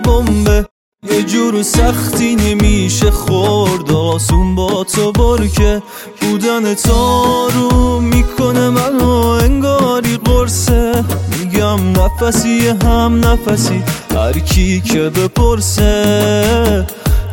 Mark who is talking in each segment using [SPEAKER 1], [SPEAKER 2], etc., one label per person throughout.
[SPEAKER 1] بمبه، یه جور سختی نمیشه خورد، آسون با تو برکه بودن تو رو میکنه منو انگاری قرصه. میگم نفسی هم نفسی، هر کی که بپرسه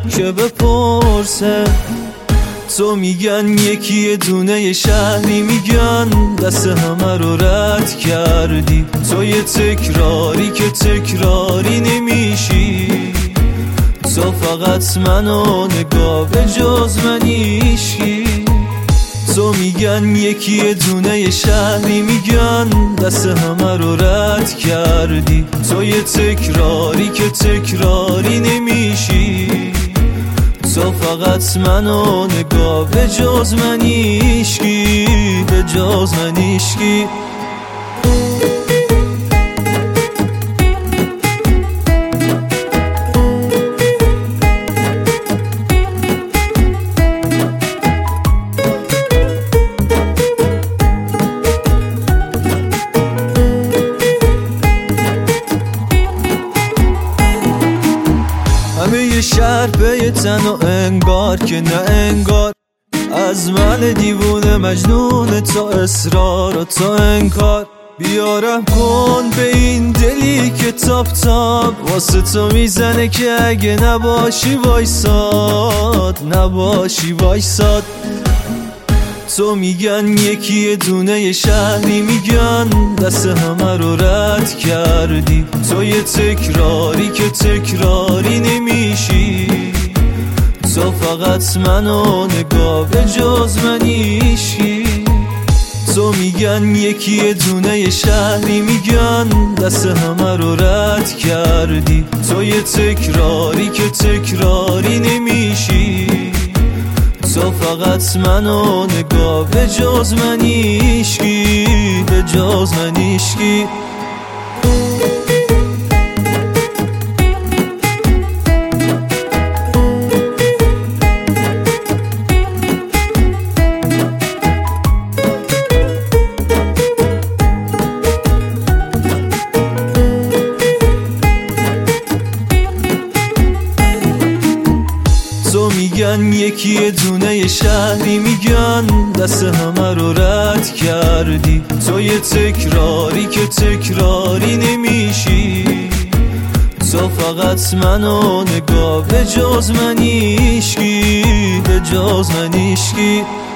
[SPEAKER 1] تو میگن یکی دونه شهری، میگن دست همه رو رد کردی، تو یه تکراری که تکراری نمیشی، تو فقط منو نگاه به جز من هیچکی. تو میگن یکی دونه شهری، میگن دست همه رو رد کردی، تو یه تکراری که تکراری نمیشی، تو فقط منو نگاه به جز من هیچکی، به جز من هیچکی. همه یه شهر به یه تن و انگار که نه انگار، از من دیوونه مجنون تا اصرار و تا انکار. بیارم کن به این دلی که تاپ تاپ واسه تو میزنه که اگه نباشی وایساد. تو میگن یکی دونه شهری، میگن دست همه رو رد کردی، تو یه تکراری که تکراری نمیشی، تو فقط منو نگاه به جز من هیچکی. تو میگن یکی دونه شهری، میگن دست همه رو رد کردی، تو یه تکراری که تکراری نمیشی، تو فقط منو نگاه به جز من هیچکی، به جز من هیچکی. تو میگن یکی دونه شهری، میگن دست همه رو رد کردی، تو یه تکراری که تکراری نمیشی، تو فقط منو نگاه به جز من هیچکی، به جز من هیچکی.